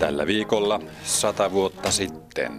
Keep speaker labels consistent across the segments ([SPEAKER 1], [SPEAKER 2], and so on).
[SPEAKER 1] Tällä viikolla 100 vuotta sitten.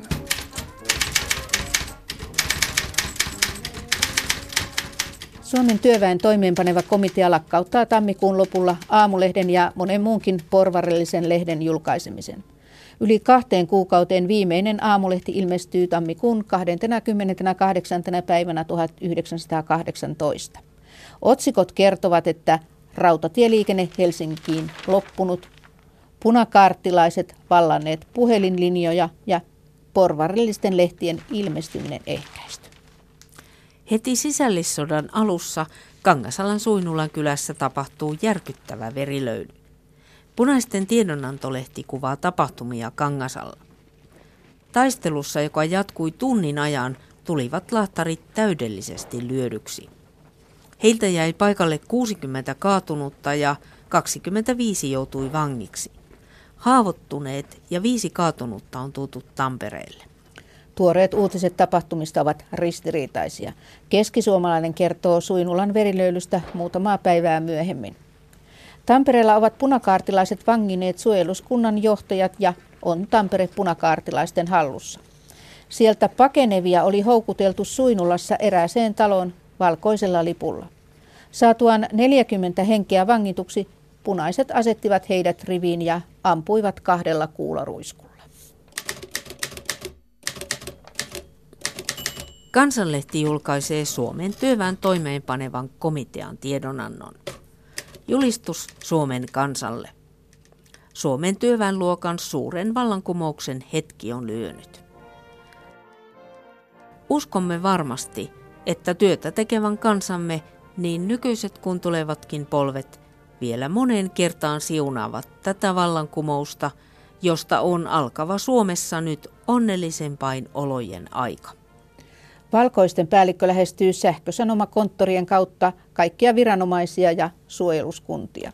[SPEAKER 2] Suomen työväen toimeenpaneva komitea lakkauttaa tammikuun lopulla Aamulehden ja monen muunkin porvarillisen lehden julkaisemisen. Yli 2 kuukauteen viimeinen Aamulehti ilmestyy tammikuun 28. päivänä 1918. Otsikot kertovat, että rautatieliikenne Helsinkiin loppunut, punakaartilaiset vallanneet puhelinlinjoja ja porvarillisten lehtien ilmestyminen ehkäisty.
[SPEAKER 3] Heti sisällissodan alussa Kangasalan Suinulan kylässä tapahtuu järkyttävä verilöyly. Punaisten tiedonantolehti kuvaa tapahtumia Kangasalla. Taistelussa, joka jatkui tunnin ajan, tulivat lahtarit täydellisesti lyödyksi. Heiltä jäi paikalle 60 kaatunutta ja 25 joutui vangiksi. Haavoittuneet ja 5 kaatunutta on tuotu Tampereelle.
[SPEAKER 2] Tuoreet uutiset tapahtumista ovat ristiriitaisia. Keskisuomalainen kertoo Suinulan verilöylystä muutamaa päivää myöhemmin. Tampereella ovat punakaartilaiset vangineet suojeluskunnan johtajat ja on Tampere punakaartilaisten hallussa. Sieltä pakenevia oli houkuteltu Suinulassa erääseen taloon valkoisella lipulla. Saatuaan 40 henkeä vangituksi, punaiset asettivat heidät riviin ja ampuivat 2 kuularuiskulla.
[SPEAKER 3] Kansanlehti julkaisee Suomen työväen toimeenpanevan komitean tiedonannon. Julistus Suomen kansalle. Suomen työväenluokan suuren vallankumouksen hetki on lyönyt. Uskomme varmasti, että työtä tekevän kansamme, niin nykyiset kuin tulevatkin polvet, vielä moneen kertaan siunaavat tätä vallankumousta, josta on alkava Suomessa nyt onnellisempain olojen aika.
[SPEAKER 2] Valkoisten päällikkö lähestyy sähkösanomakonttorien kautta kaikkia viranomaisia ja suojeluskuntia.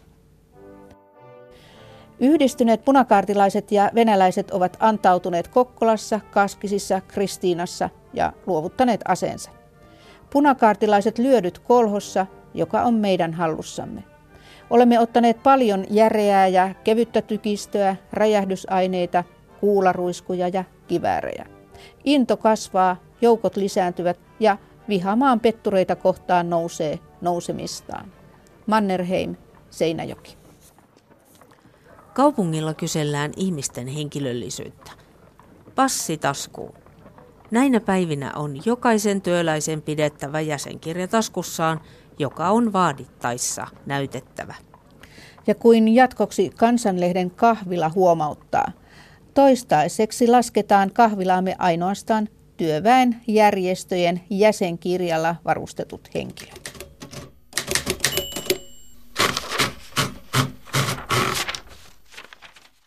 [SPEAKER 2] Yhdistyneet punakaartilaiset ja venäläiset ovat antautuneet Kokkolassa, Kaskisissa, Kristiinassa ja luovuttaneet aseensa. Punakaartilaiset lyödyt Kolhossa, joka on meidän hallussamme. Olemme ottaneet paljon järeää ja kevyttä tykistöä, räjähdysaineita, kuularuiskuja ja kiväärejä. Into kasvaa, joukot lisääntyvät ja viha maan pettureita kohtaan nousee nousemistaan. Mannerheim, Seinäjoki.
[SPEAKER 3] Kaupungilla kysellään ihmisten henkilöllisyyttä. Passi taskuun. Näinä päivinä on jokaisen työläisen pidettävä jäsenkirja taskussaan, joka on vaadittaessa näytettävä.
[SPEAKER 2] Ja kuin jatkoksi Kansanlehden kahvila huomauttaa, toistaiseksi lasketaan kahvilaamme ainoastaan työväen järjestöjen jäsenkirjalla varustetut henkilöt.